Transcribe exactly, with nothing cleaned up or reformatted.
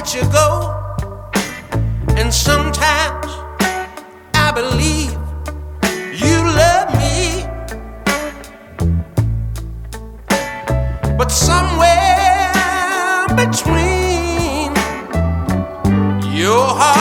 let you go. And sometimes I believe you love me, but somewhere between your heart